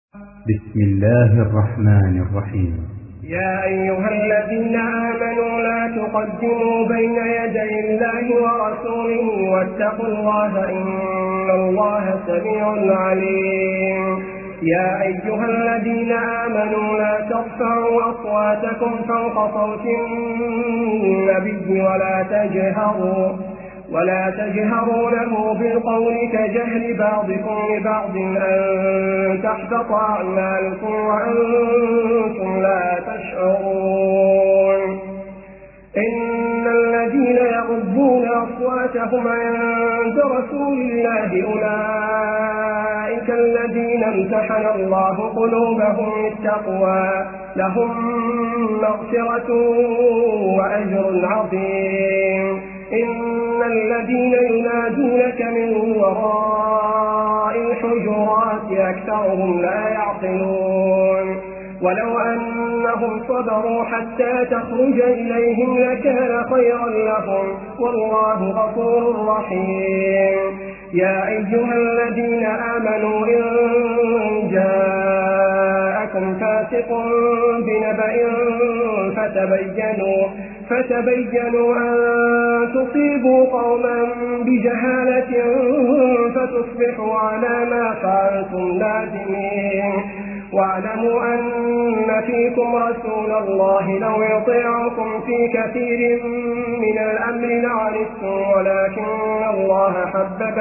بسم الله الرحمن الرحيم. يا أيها الذين آمنوا لا تقدموا بين يدي الله ورسوله واتقوا الله إن الله سميع عليم. يا أيها الذين آمنوا لا ترفعوا أصواتكم فوق صوت النبي ولا تجهروا له بالقول كجهر بعضكم لبعض أن تحبط أعمالكم وأنتم لا تشعرون. إن الذين يغضون أصواتهم عند رسول الله أولئك الذين امتحن الله قلوبهم للتقوى لهم مغفرة وأجر عظيم. إن الذين ينادونك من وراء الحجرات أكثرهم لا يعقلون. ولو أنهم صبروا حتى تخرج إليهم لكان خيرا لهم والله غفور رحيم. يا أيها الذين آمنوا إن جاءكم فاسق بنبأ فتبينوا أن تصيبوا قوما بجهالة فتصبحوا على ما فعلتم نادمين. واعلموا أن فيكم رسول الله لو يطيعكم في كثير من الأمر لعنتم ولكن الله حبب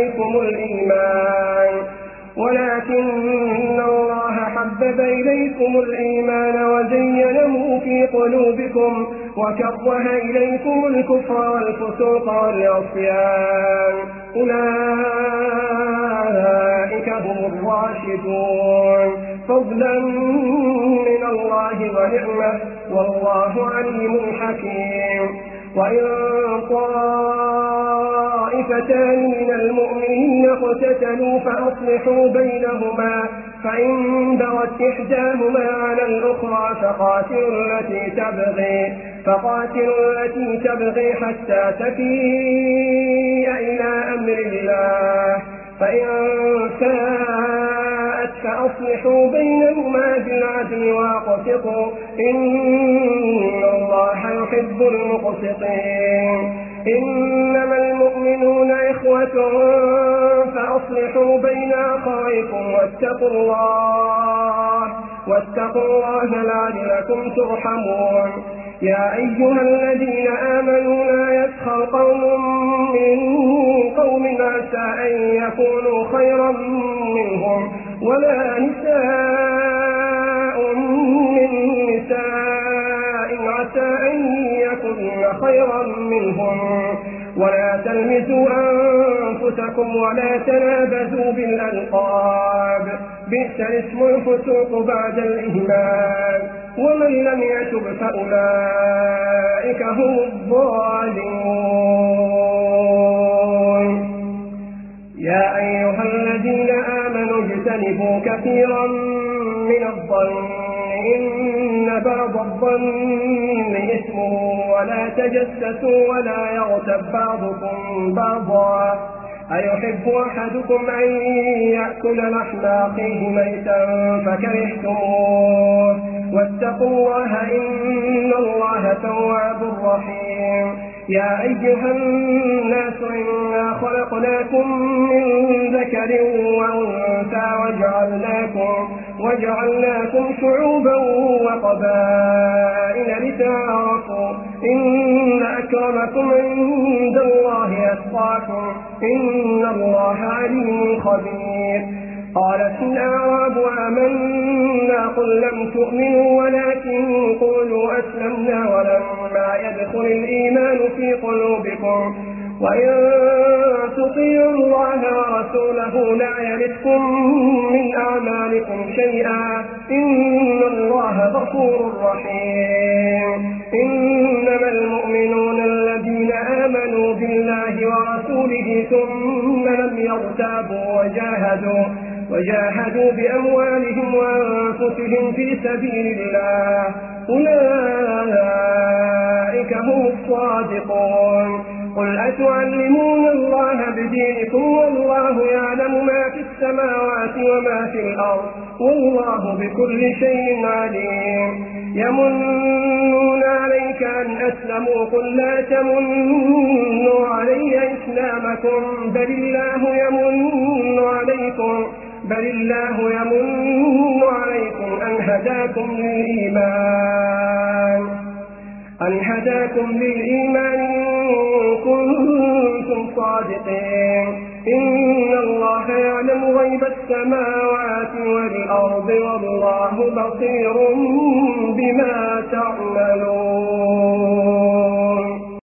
إليكم الإيمان وزينه في قلوبكم وكره إليكم الكفر والفسوق والعصيان أولئك هم الراشدون فضلا من الله ونعمة والله عليم حكيم. وإن طائفتان من المؤمنين اقتتلوا فأصلحوا بينهما فإن بغت إحداهما على الأخرى فقاتلوا التي تبغي حتى تفيء إلى أمر الله فإن فاءت فأصلحوا بينهما بالعدل واقسطوا إن الله يحب المقسطين. إنما المؤمنون إخوة فأصلحوا بين أخويكم واتقوا الله لعلكم ترحمون. يا أيها الذين آمنوا لا يسخر قوم من قوم عسى أن يكونوا خيرا منهم ولا نساء من نساء عسى أن يكون خيرا منهم ولا تلمزوا أنفسكم ولا تنابزوا بالألقاب بئس الاسم الفسوق بعد الإيمان ومن لم يتب فأولئك هم الظالمون. يا أيها الذين آمنوا اجتنبوا كثيرا من الظن إن بعض الظن إثم ولا تجسسوا ولا يغتب بعضكم بعضا أيحب أحدكم أن يأكل لحم أخيه ميتا فكرهتموه واتقوا الله إن الله تواب رحيم. يا أيها الناس إنا خلقناكم من ذكر وأنثى وجعلناكم شعوبا وقبائل لتعارفوا إن أكرمكم عند الله أتقاكم إن الله عليم خبير. قالت الأعراب آمنا قل لم تؤمنوا ولكن قولوا أسلمنا ولما يدخل الإيمان في قلوبكم وإن تطيعوا الله ورسوله لا يلتكم من أعمالكم شيئا إن الله غفور رحيم. إنما المؤمنون الذين آمنوا بالله ورسوله ثم لم يرتابوا وجاهدوا بأموالهم وأنفسهم في سبيل الله أولئك هم الصادقون. قل أتعلمون الله بدينكم والله يعلم ما في السماوات وما في الأرض والله بكل شيء عليم. يمنون عليك أن أسلموا قل لا تمنوا علي إسلامكم بل الله يمن عليكم أن هداكم للإيمان إن كنتم صادقين. إن الله يعلم غيب السماوات والأرض والله بصير بما تعملون.